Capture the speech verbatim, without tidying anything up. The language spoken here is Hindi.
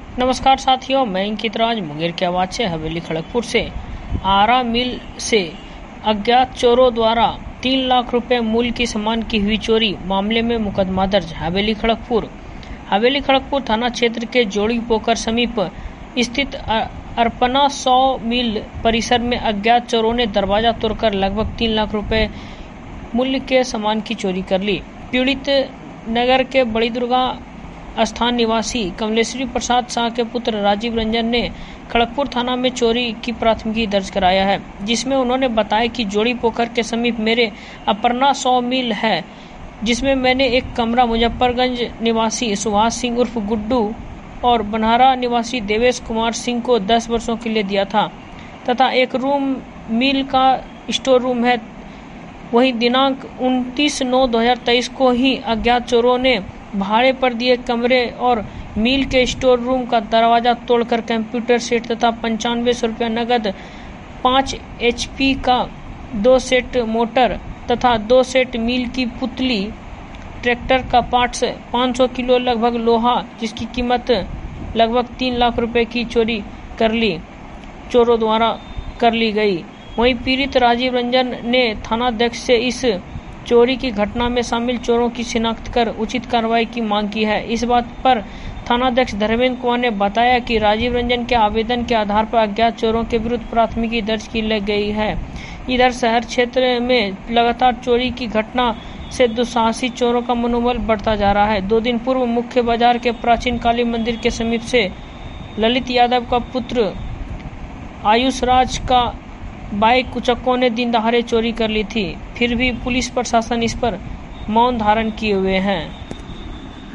नमस्कार साथियों, मैं अंकित राज मुंगेर की आवाज से हवेली खड़गपुर से। आरा मिल से अज्ञात चोरों द्वारा तीन लाख रुपए मूल्य की सामान की हुई चोरी मामले में मुकदमा दर्ज। हवेली खड़गपुर हवेली खड़गपुर थाना क्षेत्र के जोड़ी पोखर समीप स्थित अर्पणा सौ मिल परिसर में अज्ञात चोरों ने दरवाजा तोड़कर लगभग तीन लाख रुपए मूल्य के सामान की चोरी कर ली। पीड़ित नगर के बड़ी दुर्गा स्थान निवासी कमलेश्वरी प्रसाद शाह के पुत्र राजीव रंजन ने खड़गपुर थाना में चोरी की प्राथमिकी दर्ज कराया है, जिसमें उन्होंने बताया कि जोड़ी पोखर के समीप मेरे अर्पणा सौ मिल है, जिसमें मैंने एक कमरा मुजफ्फरगंज निवासी सुभाष सिंह उर्फ गुड्डू और बनहारा निवासी देवेश कुमार सिंह को दस वर्षों के लिए दिया था तथा एक रूम मिल का स्टोर रूम है। वहीं दिनांक उनतीस नौ दो हजार तेईस को ही अज्ञात चोरों ने भाड़े पर दिए कमरे और मिल के स्टोर रूम का दरवाजा तोड़कर कंप्यूटर सेट तथा पंचानवे सौ रुपया नगद, पाँच एचपी का दो सेट मोटर तथा दो सेट मिल की पुतली, ट्रैक्टर का पार्ट्स, पाँच सौ किलो लगभग लोहा जिसकी कीमत लगभग तीन लाख रुपए की चोरी कर ली चोरों द्वारा कर ली गई। वहीं पीड़ित राजीव रंजन ने थानाध्यक्ष से इस चोरी की घटना में शामिल चोरों की शिनाख्त कर उचित कार्रवाई की मांग की है। इस बात पर थानाध्यक्ष धर्मेंद्र कुमार ने बताया कि राजीव रंजन के आवेदन के आधार पर अज्ञात चोरों के विरुद्ध प्राथमिकी दर्ज की गई है। इधर शहर क्षेत्र में लगातार चोरी की घटना से दुस्साहसी चोरों का मनोबल बढ़ता जा रहा है। दो दिन पूर्व मुख्य बाजार के प्राचीन काली मंदिर के समीप से ललित यादव का पुत्र आयुष राज का बाइक कुचक्कों ने दिन दहाड़े चोरी कर ली थी, फिर भी पुलिस प्रशासन इस पर मौन धारण किए हुए हैं।